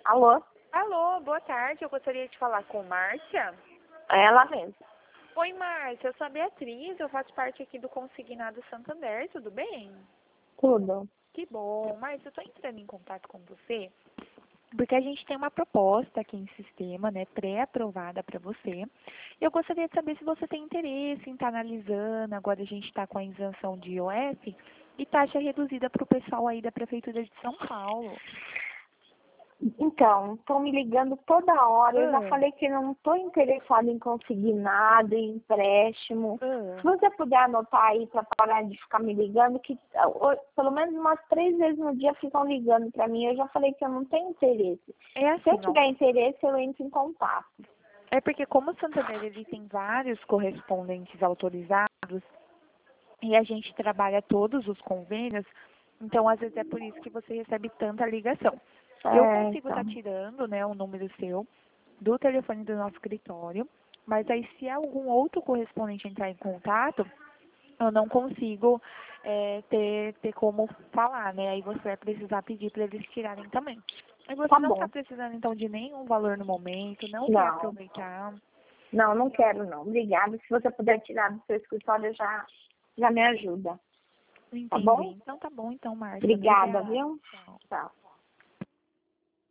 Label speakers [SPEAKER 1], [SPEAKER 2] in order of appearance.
[SPEAKER 1] Alô?
[SPEAKER 2] Alô, boa tarde. Eu gostaria de falar com Márcia.
[SPEAKER 1] É ela mesmo.
[SPEAKER 2] Oi, Márcia. Eu sou a Beatriz. Eu faço parte aqui do Consignado Santander. Tudo bem?
[SPEAKER 1] Tudo.
[SPEAKER 2] Que bom. Márcia, eu estou entrando em contato com você porque a gente tem uma proposta aqui em sistema, né, pré-aprovada para você. Eu gostaria de saber se você tem interesse em estar analisando. Agora a gente está com a isenção de IOF e taxa reduzida para o pessoal aí da Prefeitura de São Paulo.
[SPEAKER 1] Então, estão me ligando toda hora. Eu já
[SPEAKER 2] Ah.
[SPEAKER 1] falei que não estou interessada em conseguir nada, em empréstimo. Se
[SPEAKER 2] Ah.
[SPEAKER 1] você puder anotar aí para parar de ficar me ligando, que pelo menos umas 3 vezes no dia ficam ligando para mim. Eu já falei que eu não tenho interesse.
[SPEAKER 2] É assim,
[SPEAKER 1] Se eu
[SPEAKER 2] ó.
[SPEAKER 1] tiver interesse, eu entro em contato.
[SPEAKER 2] É porque como o Santander ele tem vários correspondentes autorizados e a gente trabalha todos os convênios, então às vezes é por isso que você recebe tanta ligação. Eu consigo estar
[SPEAKER 1] Então.
[SPEAKER 2] tirando, né, o número seu do telefone do nosso escritório, mas aí se algum outro correspondente entrar em contato, eu não consigo ter como falar, né? Aí você vai precisar pedir para eles tirarem também. E você
[SPEAKER 1] Tá
[SPEAKER 2] não está
[SPEAKER 1] bom.
[SPEAKER 2] precisando então de nenhum valor no momento, não quer
[SPEAKER 1] Não.
[SPEAKER 2] aproveitar.
[SPEAKER 1] Não, não quero não. Obrigada. Se você puder tirar do seu escritório, já me ajuda. Tá
[SPEAKER 2] Entendi.
[SPEAKER 1] bom?
[SPEAKER 2] Então tá bom, então, Márcia.
[SPEAKER 1] Obrigada,
[SPEAKER 2] Obrigada.
[SPEAKER 1] viu?
[SPEAKER 2] Tchau.
[SPEAKER 1] Tchau.